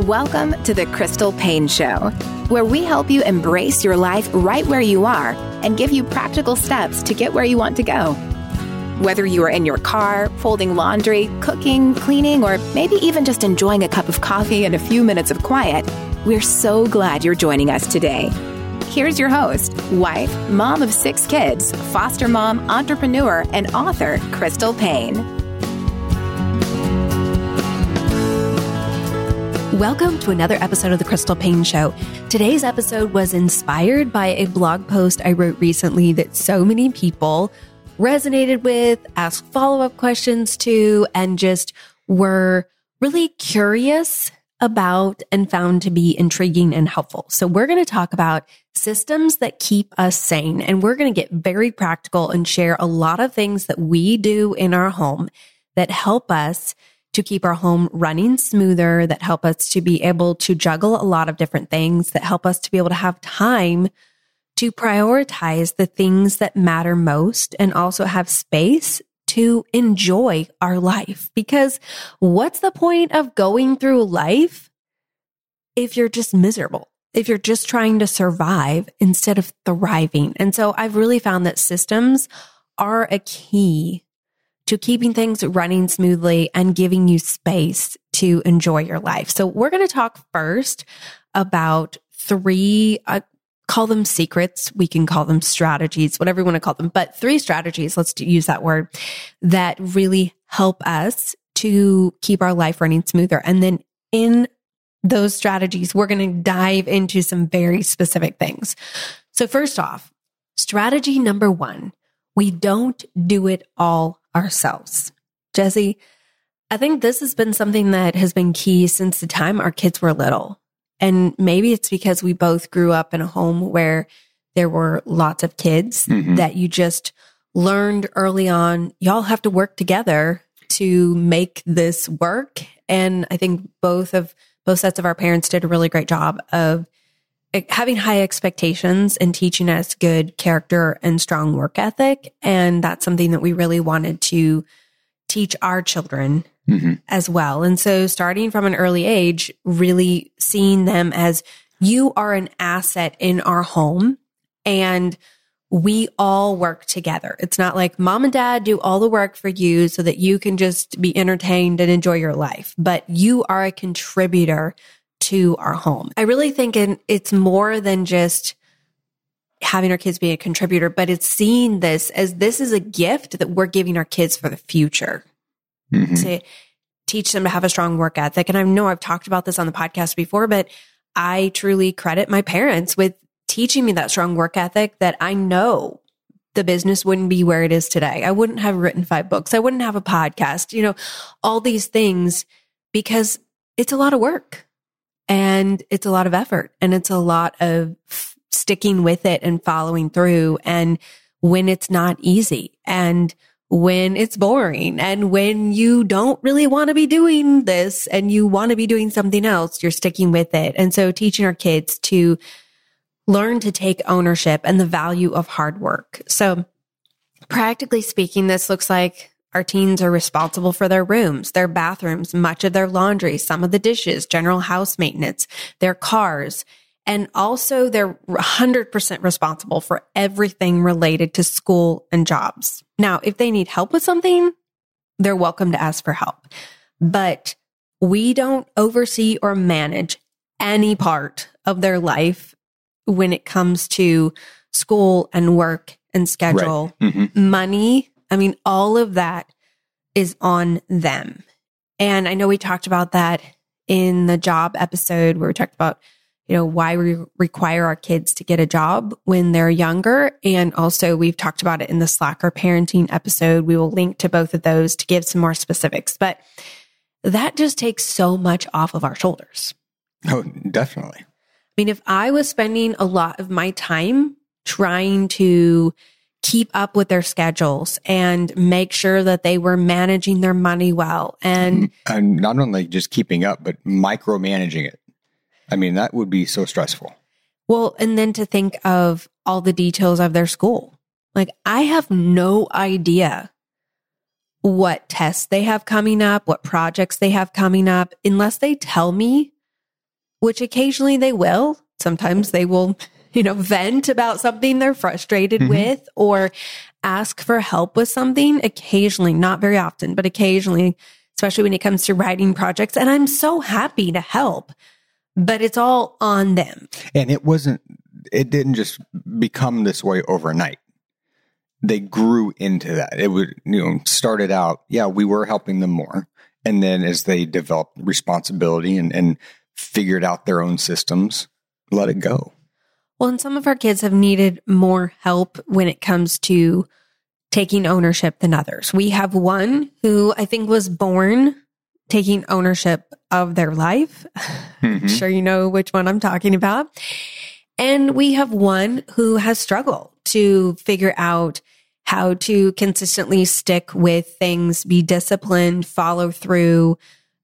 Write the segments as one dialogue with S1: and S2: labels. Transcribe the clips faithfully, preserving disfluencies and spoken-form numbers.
S1: Welcome to the Crystal Paine Show, where we help you embrace your life right where you are and give you practical steps to get where you want to go. Whether you are in your car, folding laundry, cooking, cleaning, or maybe even just enjoying a cup of coffee and a few minutes of quiet, we're so glad you're joining us today. Here's your host, wife, mom of six kids, foster mom, entrepreneur, and author, Crystal Paine.
S2: Welcome to another episode of The Crystal Paine Show. Today's episode was inspired by a blog post I wrote recently that so many people resonated with, asked follow-up questions to, and just were really curious about and found to be intriguing and helpful. So we're going to talk about systems that keep us sane, and we're going to get very practical and share a lot of things that we do in our home that help us to keep our home running smoother, that help us to be able to juggle a lot of different things, that help us to be able to have time to prioritize the things that matter most and also have space to enjoy our life. Because what's the point of going through life if you're just miserable, if you're just trying to survive instead of thriving? And so I've really found that systems are a key to keeping things running smoothly and giving you space to enjoy your life. So we're going to talk first about three, I call them secrets. We can call them strategies, whatever you want to call them, but three strategies, let's use that word, that really help us to keep our life running smoother. And then in those strategies, we're going to dive into some very specific things. So first off, strategy number one, we don't do it all ourselves. Jesse, I think this has been something that has been key since the time our kids were little. And maybe it's because we both grew up in a home where there were lots of kids mm-hmm. that you just learned early on, y'all have to work together to make this work. And I think both of both sets of our parents did a really great job of having high expectations and teaching us good character and strong work ethic. And that's something that we really wanted to teach our children mm-hmm. as well. And so starting from an early age, really seeing them as you are an asset in our home and we all work together. It's not like mom and dad do all the work for you so that you can just be entertained and enjoy your life, but you are a contributor to our home. I really think it's more than just having our kids be a contributor, but it's seeing this as this is a gift that we're giving our kids for the future mm-hmm. to teach them to have a strong work ethic. And I know I've talked about this on the podcast before, but I truly credit my parents with teaching me that strong work ethic that I know the business wouldn't be where it is today. I wouldn't have written five books. I wouldn't have a podcast, you know, all these things because it's a lot of work. And it's a lot of effort and it's a lot of f- sticking with it and following through. And when it's not easy and when it's boring and when you don't really want to be doing this and you want to be doing something else, you're sticking with it. And so teaching our kids to learn to take ownership and the value of hard work. So practically speaking, this looks like our teens are responsible for their rooms, their bathrooms, much of their laundry, some of the dishes, general house maintenance, their cars, and also they're one hundred percent responsible for everything related to school and jobs. Now, if they need help with something, they're welcome to ask for help. But we don't oversee or manage any part of their life when it comes to school and work and schedule, right. mm-hmm. money. I mean, all of that is on them. And I know we talked about that in the job episode where we talked about, you know, why we require our kids to get a job when they're younger. And also we've talked about it in the Slacker parenting episode. We will link to both of those to give some more specifics, but that just takes so much off of our shoulders.
S3: Oh, definitely.
S2: I mean, if I was spending a lot of my time trying to keep up with their schedules and make sure that they were managing their money well. And,
S3: and not only just keeping up, but micromanaging it. I mean, that would be so stressful.
S2: Well, and then to think of all the details of their school. Like, I have no idea what tests they have coming up, what projects they have coming up, unless they tell me which occasionally they will. Sometimes they will, you know, vent about something they're frustrated mm-hmm. with or ask for help with something occasionally, not very often, but occasionally, especially when it comes to writing projects. And I'm so happy to help, but it's all on them.
S3: And it wasn't, it didn't just become this way overnight. They grew into that. It would, you know, started out, yeah, we were helping them more. And then as they developed responsibility and, and figured out their own systems, let it go.
S2: Well, and some of our kids have needed more help when it comes to taking ownership than others. We have one who I think was born taking ownership of their life. Mm-hmm. I'm sure you know which one I'm talking about. And we have one who has struggled to figure out how to consistently stick with things, be disciplined, follow through,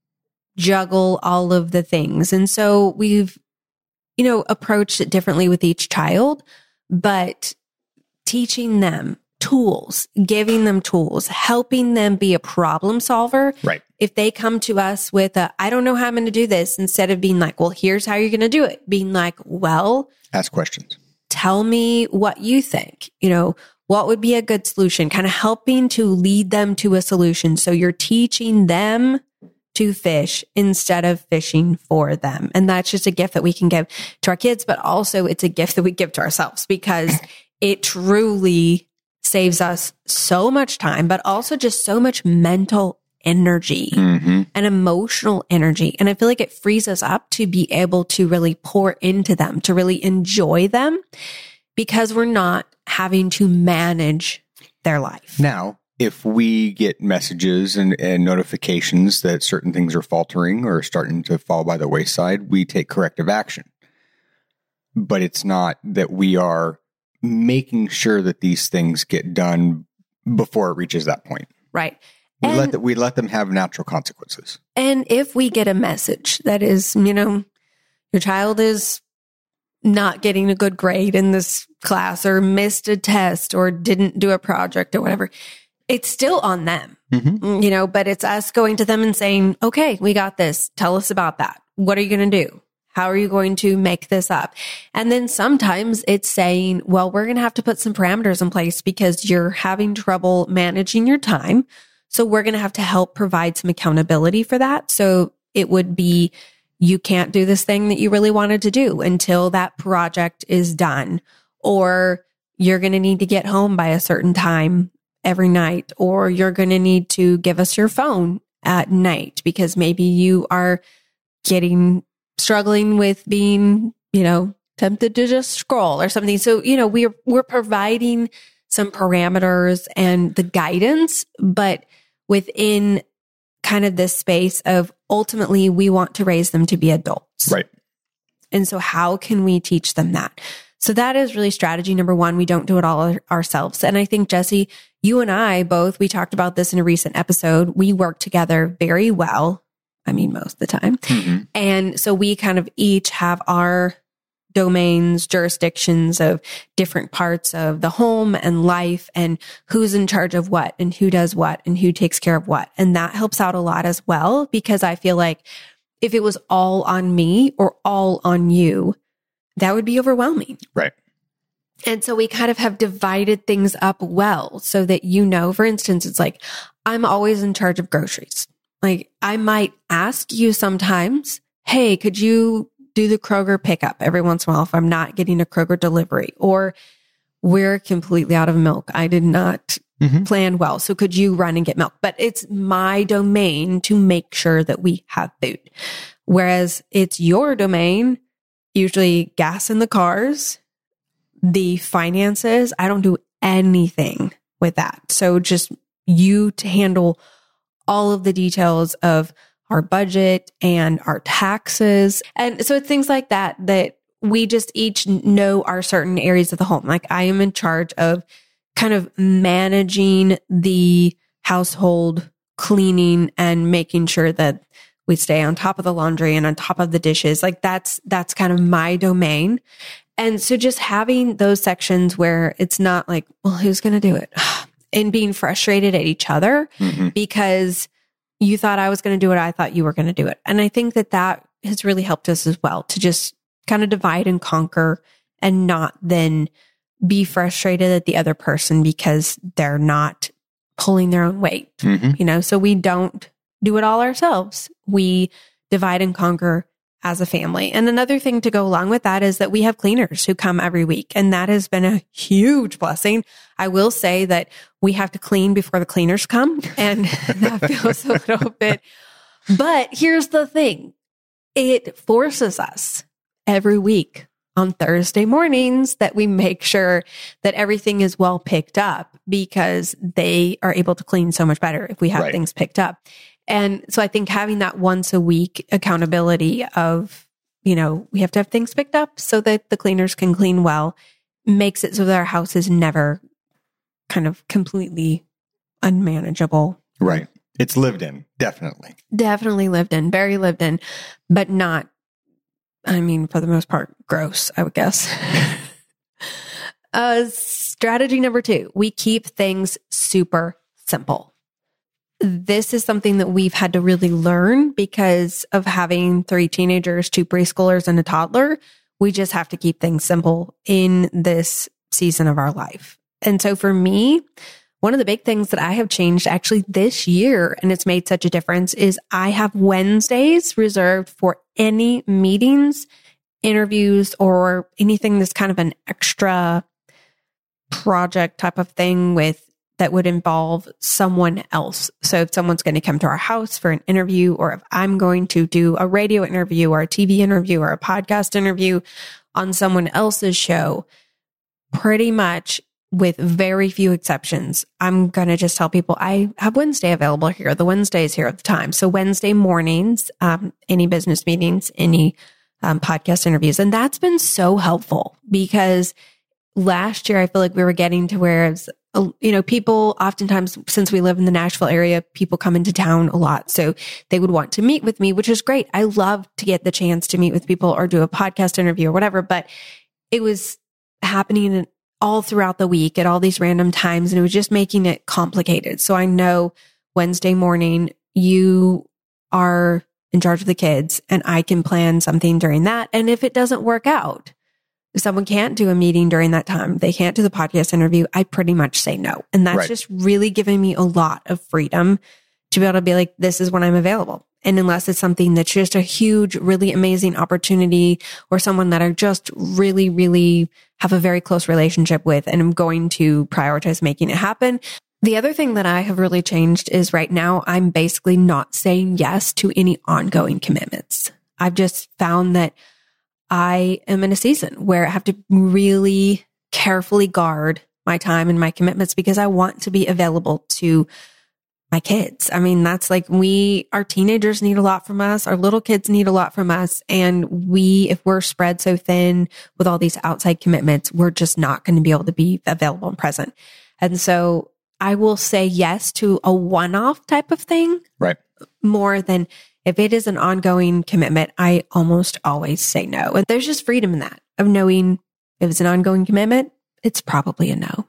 S2: juggle all of the things. And so we've, you know, approached it differently with each child, but teaching them tools, giving them tools, helping them be a problem solver.
S3: Right.
S2: If they come to us with a, I don't know how I'm going to do this, instead of being like, well, here's how you're going to do it, being like, well,
S3: ask questions.
S2: Tell me what you think, you know, what would be a good solution, kind of helping to lead them to a solution. So you're teaching them to fish instead of fishing for them. And that's just a gift that we can give to our kids, but also it's a gift that we give to ourselves because it truly saves us so much time, but also just so much mental energy mm-hmm. and emotional energy. And I feel like it frees us up to be able to really pour into them, to really enjoy them because we're not having to manage their life.
S3: Now, if we get messages and, and notifications that certain things are faltering or starting to fall by the wayside, we take corrective action. But it's not that we are making sure that these things get done before it reaches that point.
S2: Right.
S3: We
S2: and,
S3: let the, we let them have natural consequences.
S2: And if we get a message that is, you know, your child is not getting a good grade in this class or missed a test or didn't do a project or whatever, it's still on them, mm-hmm. you know, but it's us going to them and saying, okay, we got this. Tell us about that. What are you going to do? How are you going to make this up? And then sometimes it's saying, well, we're going to have to put some parameters in place because you're having trouble managing your time. So we're going to have to help provide some accountability for that. So it would be, you can't do this thing that you really wanted to do until that project is done, or you're going to need to get home by a certain time every night, or you're going to need to give us your phone at night because maybe you are getting struggling with being, you know, tempted to just scroll or something. So, you know, we're we're providing some parameters and the guidance, but within kind of this space of ultimately we want to raise them to be adults.
S3: Right.
S2: And so how can we teach them that? So that is really strategy number one. We don't do it all ourselves. And I think, Jesse, you and I both, we talked about this in a recent episode. We work together very well. I mean, most of the time. Mm-hmm. And so we kind of each have our domains, jurisdictions of different parts of the home and life and who's in charge of what and who does what and who takes care of what. And that helps out a lot as well, because I feel like if it was all on me or all on you, that would be overwhelming.
S3: Right.
S2: And so we kind of have divided things up well so that, you know, for instance, it's like, I'm always in charge of groceries. Like I might ask you sometimes, hey, could you do the Kroger pickup every once in a while if I'm not getting a Kroger delivery, or we're completely out of milk. I did not mm-hmm. plan well. So could you run and get milk? But it's my domain to make sure that we have food. Whereas it's your domain, usually gas in the cars, the finances. I don't do anything with that. So just you to handle all of the details of our budget and our taxes. And so it's things like that, that we just each know our certain areas of the home. Like I am in charge of kind of managing the household, cleaning and making sure that we stay on top of the laundry and on top of the dishes. Like that's, that's kind of my domain. And so just having those sections where it's not like, well, who's going to do it? And being frustrated at each other mm-hmm. because you thought I was going to do it. I thought you were going to do it. And I think that that has really helped us as well to just kind of divide and conquer and not then be frustrated at the other person because they're not pulling their own weight,
S3: Mm-hmm.
S2: you know, so we don't do it all ourselves. We divide and conquer as a family. And another thing to go along with that is that we have cleaners who come every week. And that has been a huge blessing. I will say that we have to clean before the cleaners come. And that feels a little bit, but here's the thing. It forces us every week on Thursday mornings that we make sure that everything is well picked up because they are able to clean so much better if we have
S3: Right.
S2: things picked up. And so I think having that once a week accountability of, you know, we have to have things picked up so that the cleaners can clean well makes it so that our house is never kind of completely unmanageable.
S3: Right. It's lived in, definitely.
S2: Definitely lived in, very lived in, but not, I mean, for the most part, gross, I would guess. uh, strategy number two, we keep things super simple. This is something that we've had to really learn because of having three teenagers, two preschoolers, and a toddler. We just have to keep things simple in this season of our life. And so for me, one of the big things that I have changed actually this year, and it's made such a difference, is I have Wednesdays reserved for any meetings, interviews, or anything that's kind of an extra project type of thing with that would involve someone else. So if someone's going to come to our house for an interview, or if I'm going to do a radio interview or a T V interview or a podcast interview on someone else's show, pretty much with very few exceptions, I'm going to just tell people I have Wednesday available here. The Wednesday is here at the time. So Wednesday mornings, um, any business meetings, any um, podcast interviews. And that's been so helpful because last year, I feel like we were getting to where it's, you know, people oftentimes, since we live in the Nashville area, people come into town a lot. So they would want to meet with me, which is great. I love to get the chance to meet with people or do a podcast interview or whatever, but it was happening all throughout the week at all these random times. And it was just making it complicated. So I know Wednesday morning, you are in charge of the kids and I can plan something during that. And if it doesn't work out, if someone can't do a meeting during that time, they can't do the podcast interview, I pretty much say no. And that's
S3: Right.
S2: just really giving me a lot of freedom to be able to be like, this is when I'm available. And unless it's something that's just a huge, really amazing opportunity or someone that I just really, really have a very close relationship with and I'm going to prioritize making it happen. The other thing that I have really changed is right now I'm basically not saying yes to any ongoing commitments. I've just found that I am in a season where I have to really carefully guard my time and my commitments because I want to be available to my kids. I mean, that's like we, our teenagers need a lot from us. Our little kids need a lot from us. And we, if we're spread so thin with all these outside commitments, we're just not going to be able to be available and present. And so I will say yes to a one-off type of thing.
S3: Right.
S2: More than if it is an ongoing commitment, I almost always say no. And there's just freedom in that of knowing if it's an ongoing commitment, it's probably a no.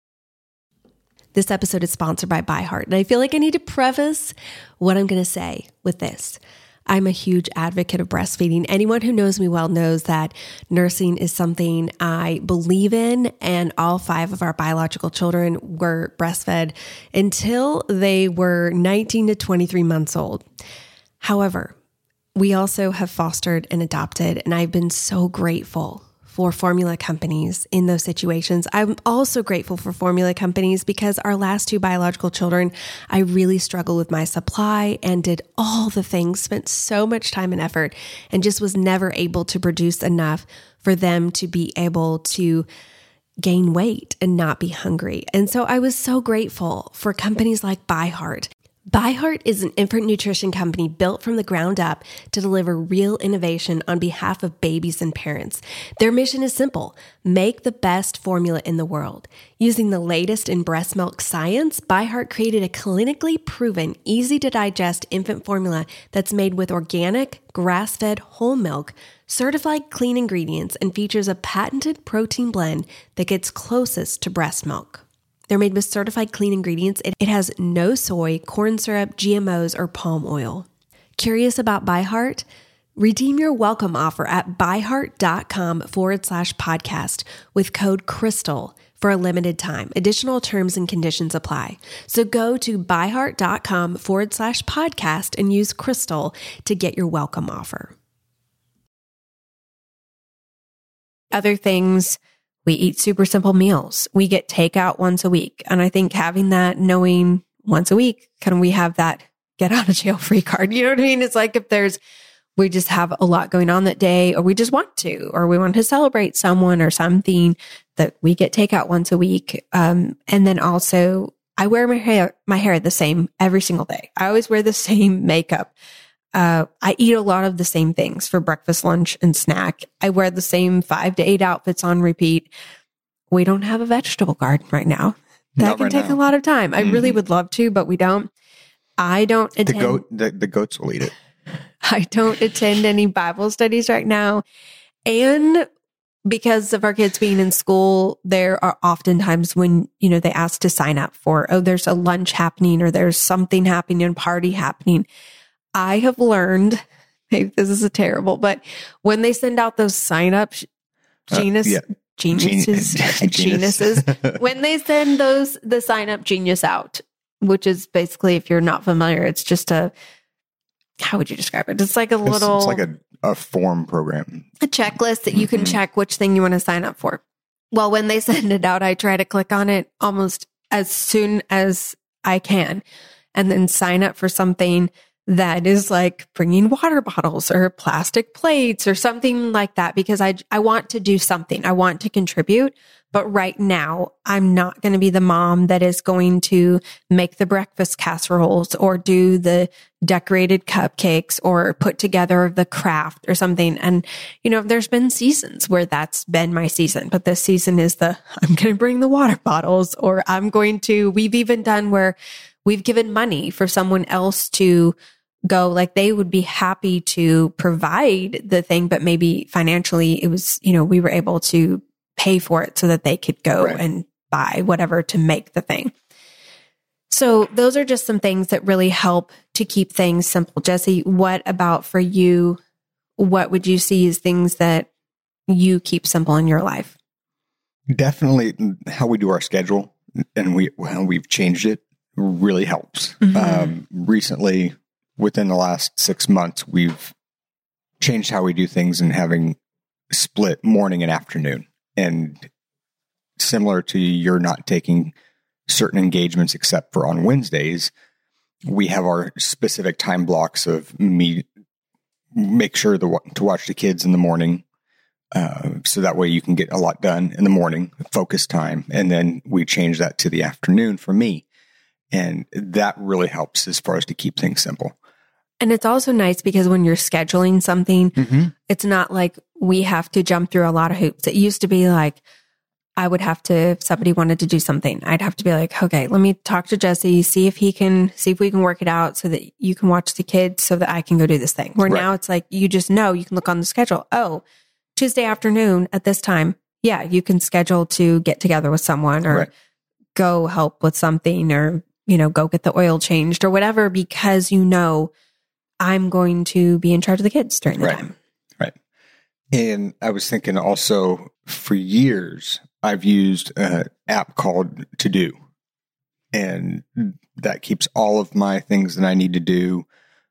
S2: This episode is sponsored by ByHeart. And I feel like I need to preface what I'm going to say with this. I'm a huge advocate of breastfeeding. Anyone who knows me well knows that nursing is something I believe in, and all five of our biological children were breastfed until they were nineteen to twenty-three months old. However, we also have fostered and adopted, and I've been so grateful for formula companies in those situations. I'm also grateful for formula companies because our last two biological children, I really struggled with my supply and did all the things, spent so much time and effort, and just was never able to produce enough for them to be able to gain weight and not be hungry. And so I was so grateful for companies like ByHeart. ByHeart is an infant nutrition company built from the ground up to deliver real innovation on behalf of babies and parents. Their mission is simple: make the best formula in the world. Using the latest in breast milk science, ByHeart created a clinically proven, easy to digest infant formula that's made with organic, grass-fed whole milk, certified clean ingredients, and features a patented protein blend that gets closest to breast milk. They're made with certified clean ingredients. It, it has no soy, corn syrup, G M Os, or palm oil. Curious about ByHeart? Redeem your welcome offer at byheart.com forward slash podcast with code CRYSTAL for a limited time. Additional terms and conditions apply. So go to byheart.com forward slash podcast and use CRYSTAL to get your welcome offer. Other things, we eat super simple meals. We get takeout once a week. And I think having that, knowing once a week, can we have that get out of jail free card? You know what I mean? It's like if there's we just have a lot going on that day, or we just want to, or we want to celebrate someone or something, that we get takeout once a week. Um, and then also I wear my hair, my hair the same every single day. I always wear the same makeup. Uh, I eat a lot of the same things for breakfast, lunch, and snack. I wear the same five to eight outfits on repeat. We don't have a vegetable garden right now. That
S3: Not
S2: can
S3: right
S2: take
S3: now.
S2: a lot of time. I
S3: Mm-hmm.
S2: really would love to, but we don't. I don't
S3: The
S2: attend.
S3: goat, the, the goats will eat it.
S2: I don't attend any Bible studies right now. And because of our kids being in school, there are often times when, you know, they ask to sign up for, oh, there's a lunch happening or there's something happening, a party happening. I have learned, maybe this is a terrible, but when they send out those sign up genus,
S3: Uh, yeah.
S2: geniuses,
S3: Gen-
S2: genuses, when they send those, the sign up genius out, which is basically, if you're not familiar, it's just a, how would you describe it? It's like a
S3: It's,
S2: little,
S3: it's like a, a form program.
S2: a checklist that you can
S3: Mhm.
S2: check which thing you want to sign up for. Well, when they send it out, I try to click on it almost as soon as I can and then sign up for something that is like bringing water bottles or plastic plates or something like that, because I, I want to do something. I want to contribute. But right now, I'm not going to be the mom that is going to make the breakfast casseroles or do the decorated cupcakes or put together the craft or something. And, you know, there's been seasons where that's been my season, but this season is the, I'm going to bring the water bottles, or I'm going to, we've even done where we've given money for someone else to go, like they would be happy to provide the thing, but maybe financially it was, you know, we were able to pay for it so that they could go
S3: Right.
S2: and buy whatever to make the thing. So those are just some things that really help to keep things simple. Jesse, what about for you? What would you see as things that you keep simple in your life?
S3: Definitely how we do our schedule, and we how we've changed it really helps.
S2: Mhm.
S3: Um, recently, within the last six months, we've changed how we do things and having split morning and afternoon. And similar to you're not taking certain engagements except for on Wednesdays, we have our specific time blocks of me make sure to, to watch the kids in the morning. Uh, so that way you can get a lot done in the morning, focus time. And then we change that to the afternoon for me. And that really helps as far as to keep things simple.
S2: And it's also nice because when you're scheduling something,
S3: Mm-hmm.
S2: it's not like we have to jump through a lot of hoops. It used to be like, I would have to, if somebody wanted to do something, I'd have to be like, okay, let me talk to Jesse, see if he can, see if we can work it out so that you can watch the kids so that I can go do this thing. Where
S3: Right.
S2: now it's like, you just know, you can look on the schedule. Oh, Tuesday afternoon at this time. Yeah, you can schedule to get together with someone or
S3: Right.
S2: go help with something or, you know, go get the oil changed or whatever, because you know, I'm going to be in charge of the kids during the
S3: Right.
S2: time.
S3: Right. And I was thinking also for years, I've used an app called To Do. And that keeps all of my things that I need to do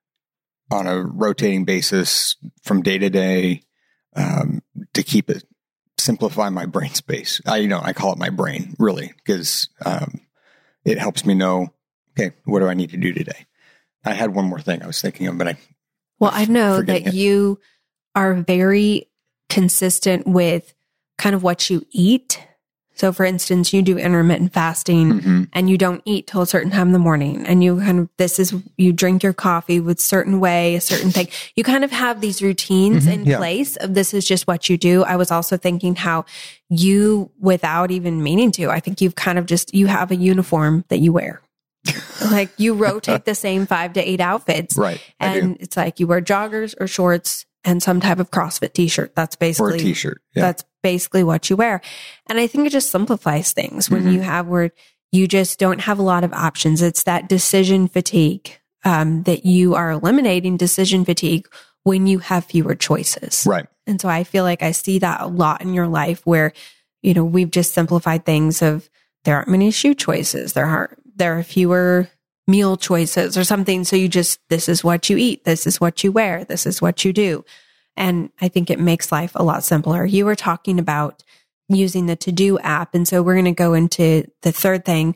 S3: on a rotating basis from day to day, um, to keep it, simplify my brain space. I, you know, I call it my brain really because, um, it helps me know, okay, what do I need to do today? I had one more thing I was thinking of, but I,
S2: Well, I know
S3: forgetting
S2: that
S3: it.
S2: you are very consistent with kind of what you eat. So for instance, you do intermittent fasting
S3: Mhm.
S2: and you don't eat till a certain time in the morning. And you kind of, this is, you drink your coffee with certain way, a certain thing. You kind of have these routines
S3: Mhm,
S2: in
S3: yeah.
S2: place of this is just what you do. I was also thinking how you, without even meaning to, I think you've kind of just, you have a uniform that you wear. Like you rotate the same five to eight outfits.
S3: right. I do.
S2: And it's like you wear joggers or shorts and some type of CrossFit t-shirt. That's
S3: Or
S2: basically,
S3: a t-shirt. Yeah.
S2: that's basically what you wear. And I think it just simplifies things when
S3: Mhm.
S2: you have where you just don't have a lot of options. It's that decision fatigue, um, that you are eliminating decision fatigue when you have fewer choices.
S3: Right.
S2: And so I feel like I see that a lot in your life where, you know, we've just simplified things of there aren't many shoe choices. There are, there are fewer meal choices or something. So you just, this is what you eat. This is what you wear. This is what you do. And I think it makes life a lot simpler. You were talking about using the To-Do app. And so we're going to go into the third thing,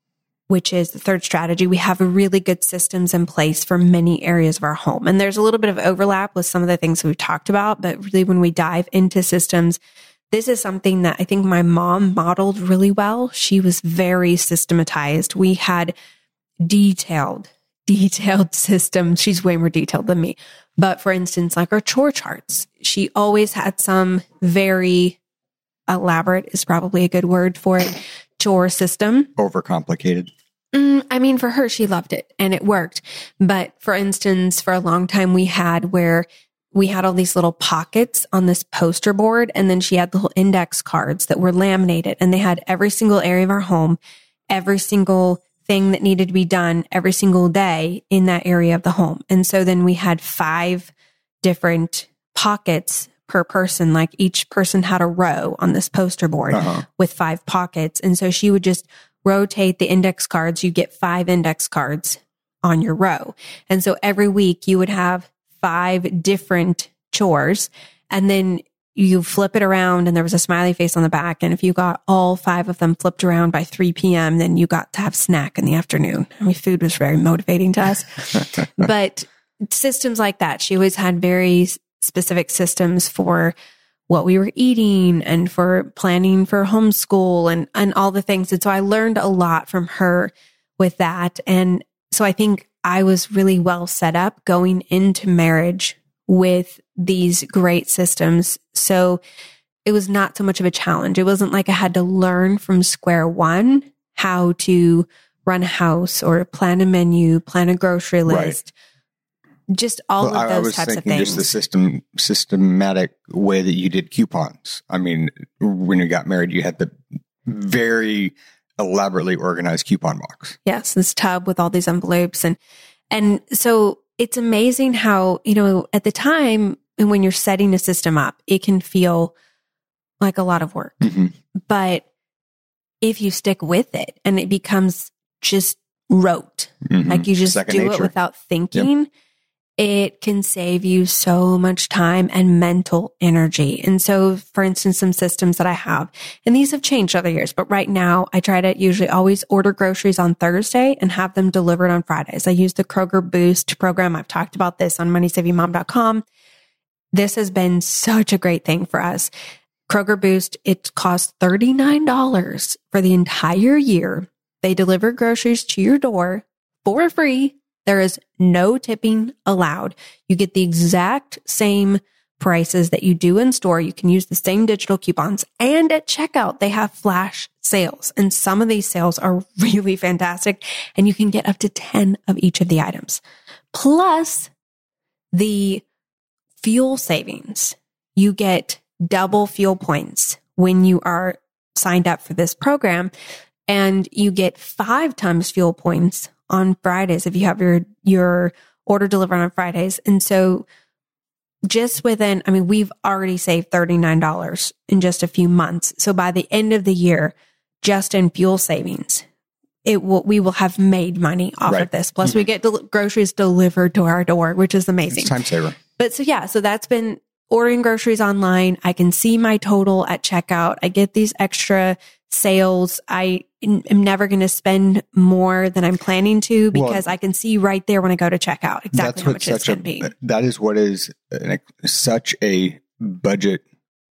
S2: which is the third strategy. We have really good systems in place for many areas of our home. And there's a little bit of overlap with some of the things we've talked about, but really when we dive into systems, this is something that I think my mom modeled really well. She was very systematized. We had detailed, detailed systems. She's way more detailed than me. But for instance, like our chore charts, she always had some very elaborate is probably a good word for it, chore system.
S3: Overcomplicated.
S2: Mm, I mean, for her, she loved it and it worked. But for instance, for a long time, we had where we had all these little pockets on this poster board. And then she had little index cards that were laminated and they had every single area of our home, every single thing that needed to be done every single day in that area of the home. And so then we had five different pockets per person, like each person had a row on this poster board uh-huh. with five pockets. And so she would just rotate the index cards. You get five index cards on your row. And so every week you would have five different chores and then you flip it around and there was a smiley face on the back. And if you got all five of them flipped around by three p.m., then you got to have snack in the afternoon. I mean, food was very motivating to us, but systems like that, she always had very specific systems for what we were eating and for planning for homeschool and, and all the things. And so I learned a lot from her with that. And so I think I was really well set up going into marriage with these great systems. So it was not so much of a challenge. It wasn't like I had to learn from square one how to run a house or plan a menu, plan a grocery list. Right. Just all well, of those I was types
S3: thinking
S2: of things.
S3: Just the system, systematic way that you did coupons. I mean, when you got married, you had the very elaborately organized coupon box.
S2: Yes, this tub with all these envelopes. And and so it's amazing how, you know, at the time, and when you're setting a system up, it can feel like a lot of work. Mm-hmm. But if you stick with it and it becomes just rote, mm-hmm. like you just Second do nature. It without thinking, yep. It can save you so much time and mental energy. And so, for instance, some systems that I have, and these have changed over the years, but right now I try to usually always order groceries on Thursday and have them delivered on Fridays. I use the Kroger Boost program. I've talked about this on money saving mom dot com. This has been such a great thing for us. Kroger Boost, it costs thirty-nine dollars for the entire year. They deliver groceries to your door for free. There is no tipping allowed. You get the exact same prices that you do in store. You can use the same digital coupons. And at checkout, they have flash sales. And some of these sales are really fantastic. And you can get up to ten of each of the items. Plus the fuel savings. You get double fuel points when you are signed up for this program. And you get five times fuel points on Fridays if you have your, your order delivered on Fridays. And so just within, I mean, we've already saved thirty-nine dollars in just a few months. So by the end of the year, just in fuel savings, it will, we will have made money off right. of this. Plus mm-hmm. we get del- groceries delivered to our door, which is amazing.
S3: It's time saver.
S2: But so yeah, so that's been ordering groceries online. I can see my total at checkout. I get these extra sales. I am never going to spend more than I'm planning to because well, I can see right there when I go to checkout exactly how much it's going to be.
S3: That is what is an, such a budget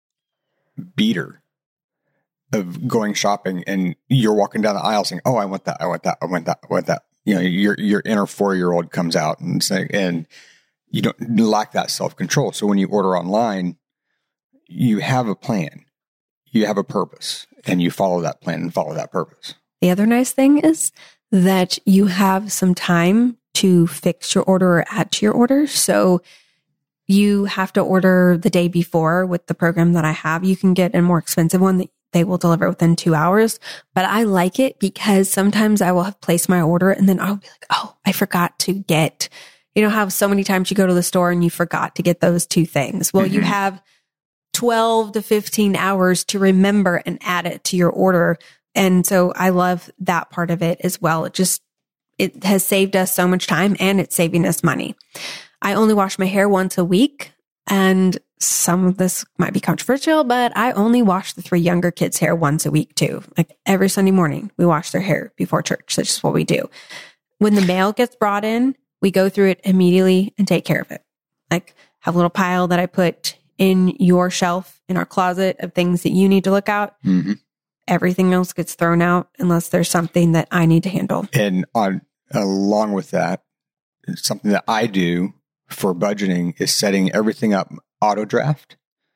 S3: beater of going shopping, and you're walking down the aisle saying, "Oh, I want that! I want that! I want that! I want that!" You know, your your inner four year old comes out and say, and you don't lack that self control. So when you order online, you have a plan, you have a purpose, and you follow that plan and follow that purpose.
S2: The other nice thing is that you have some time to fix your order or add to your order. So you have to order the day before with the program that I have. You can get a more expensive one that they will deliver within two hours. But I like it because sometimes I will have placed my order and then I'll be like, oh, I forgot to get You know how so many times you go to the store and you forgot to get those two things? Well, mm-hmm. you have twelve to fifteen hours to remember and add it to your order. And so I love that part of it as well. It just, it has saved us so much time and it's saving us money. I only wash my hair once a week, and some of this might be controversial, but I only wash the three younger kids' hair once a week too. Like every Sunday morning, we wash their hair before church. That's just what we do. When the mail gets brought in, we go through it immediately and take care of it. Like have a little pile that I put in your shelf in our closet of things that you need to look out. Mm-hmm. Everything else gets thrown out unless there's something that I need to handle.
S3: And on along with that, something that I do for budgeting is setting everything up auto draft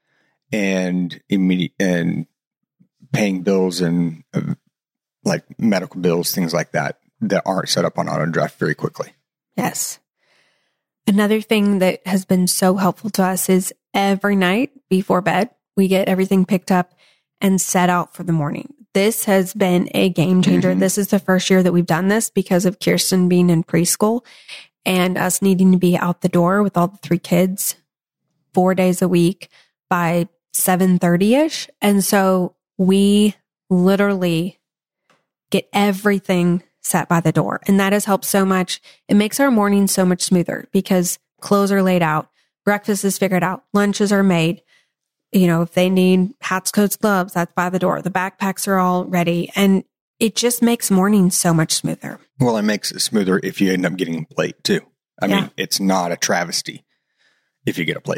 S3: and immediate and paying bills and uh, like medical bills, things like that, that aren't set up on auto draft very quickly.
S2: Yes. Another thing that has been so helpful to us is every night before bed, we get everything picked up and set out for the morning. This has been a game changer. Mm-hmm. This is the first year that we've done this because of Kirsten being in preschool and us needing to be out the door with all the three kids four days a week by seven thirty-ish. And so we literally get everything set by the door. And that has helped so much. It makes our mornings so much smoother because clothes are laid out, breakfast is figured out, lunches are made. You know, if they need hats, coats, gloves, that's by the door. The backpacks are all ready. And it just makes mornings so much smoother.
S3: Well, it makes it smoother if you end up getting a plate too. I yeah. mean, it's not a travesty if you get a plate.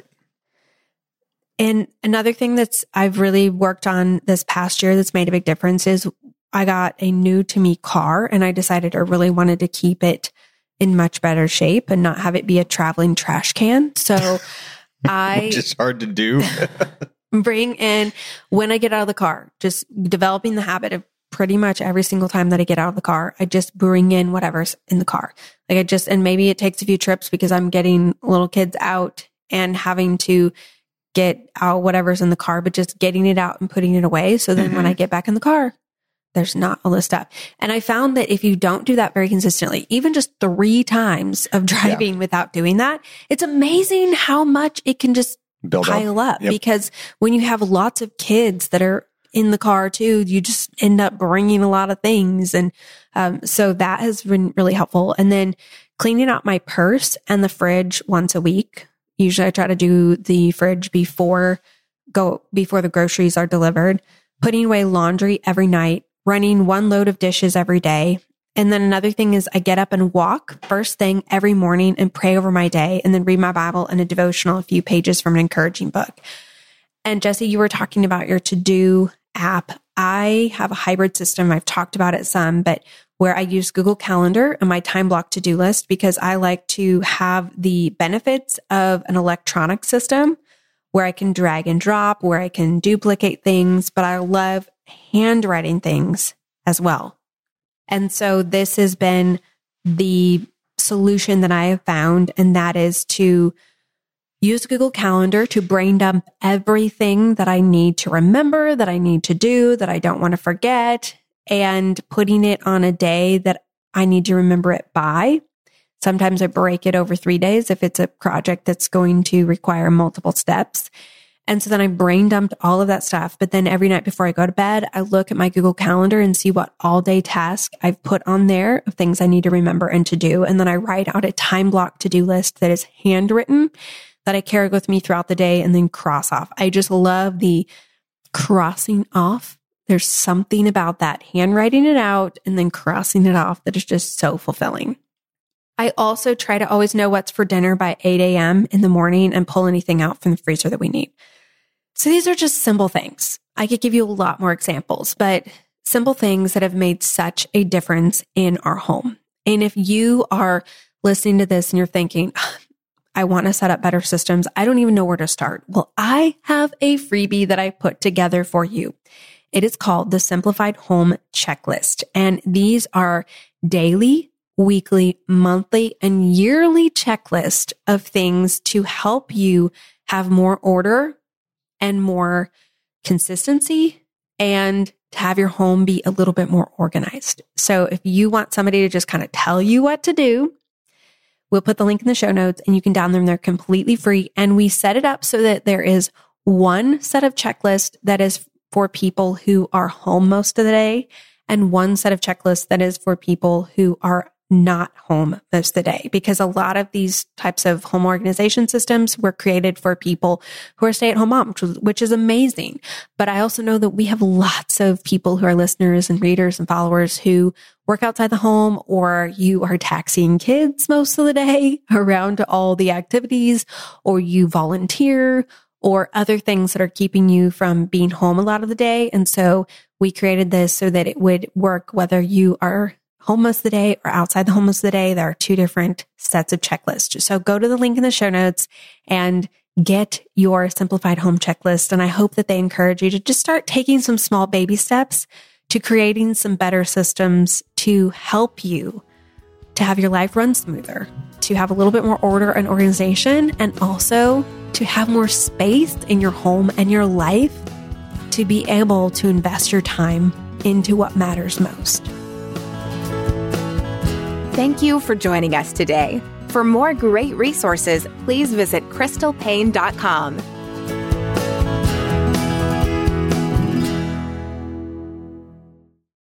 S2: And another thing that's I've really worked on this past year that's made a big difference is I got a new to me car and I decided I really wanted to keep it in much better shape and not have it be a traveling trash can. So I
S3: Which is hard to do.
S2: bring in when I get out of the car, just developing the habit of pretty much every single time that I get out of the car, I just bring in whatever's in the car. Like I just, and maybe it takes a few trips because I'm getting little kids out and having to get out whatever's in the car, but just getting it out and putting it away. So then mm-hmm. when I get back in the car, there's not all this stuff. And I found that if you don't do that very consistently, even just three times of driving yeah. without doing that, it's amazing how much it can just build pile up. up yep. Because when you have lots of kids that are in the car too, you just end up bringing a lot of things. And um, so that has been really helpful. And then cleaning out my purse and the fridge once a week. Usually I try to do the fridge before go before the groceries are delivered, putting away laundry every night, running one load of dishes every day. And then another thing is I get up and walk first thing every morning and pray over my day and then read my Bible and a devotional, a few pages from an encouraging book. And Jesse, you were talking about your to-do app. I have a hybrid system. I've talked about it some, but where I use Google Calendar and my time block to-do list because I like to have the benefits of an electronic system where I can drag and drop, where I can duplicate things, but I love handwriting things as well. And so this has been the solution that I have found, and that is to use Google Calendar to brain dump everything that I need to remember, that I need to do, that I don't want to forget, and putting it on a day that I need to remember it by. Sometimes I break it over three days if it's a project that's going to require multiple steps. And so then I brain dumped all of that stuff. But then every night before I go to bed, I look at my Google Calendar and see what all day task I've put on there of things I need to remember and to do. And then I write out a time block to-do list that is handwritten that I carry with me throughout the day and then cross off. I just love the crossing off. There's something about that, handwriting it out and then crossing it off that is just so fulfilling. I also try to always know what's for dinner by eight a.m. in the morning and pull anything out from the freezer that we need. So these are just simple things. I could give you a lot more examples, but simple things that have made such a difference in our home. And if you are listening to this and you're thinking, I want to set up better systems, I don't even know where to start. Well, I have a freebie that I put together for you. It is called the Simplified Home Checklist. And these are daily, weekly, monthly, and yearly checklist of things to help you have more order and more consistency and to have your home be a little bit more organized. So if you want somebody to just kind of tell you what to do, We'll put the link in the show notes and you can download them. They're completely free. And we set it up so that there is one set of checklists that is for people who are home most of the day and one set of checklists that is for people who are not home most of the day, because a lot of these types of home organization systems were created for people who are stay-at-home moms, which is amazing. But I also know that we have lots of people who are listeners and readers and followers who work outside the home, or you are taxiing kids most of the day around to all the activities, or you volunteer, or other things that are keeping you from being home a lot of the day. And so we created this so that it would work whether you are home most of the day or outside the home most of the day. There are two different sets of checklists. So go to the link in the show notes and get your simplified home checklist. And I hope that they encourage you to just start taking some small baby steps to creating some better systems to help you to have your life run smoother, to have a little bit more order and organization, and also to have more space in your home and your life to be able to invest your time into what matters most.
S1: Thank you for joining us today. For more great resources, please visit crystal paine dot com.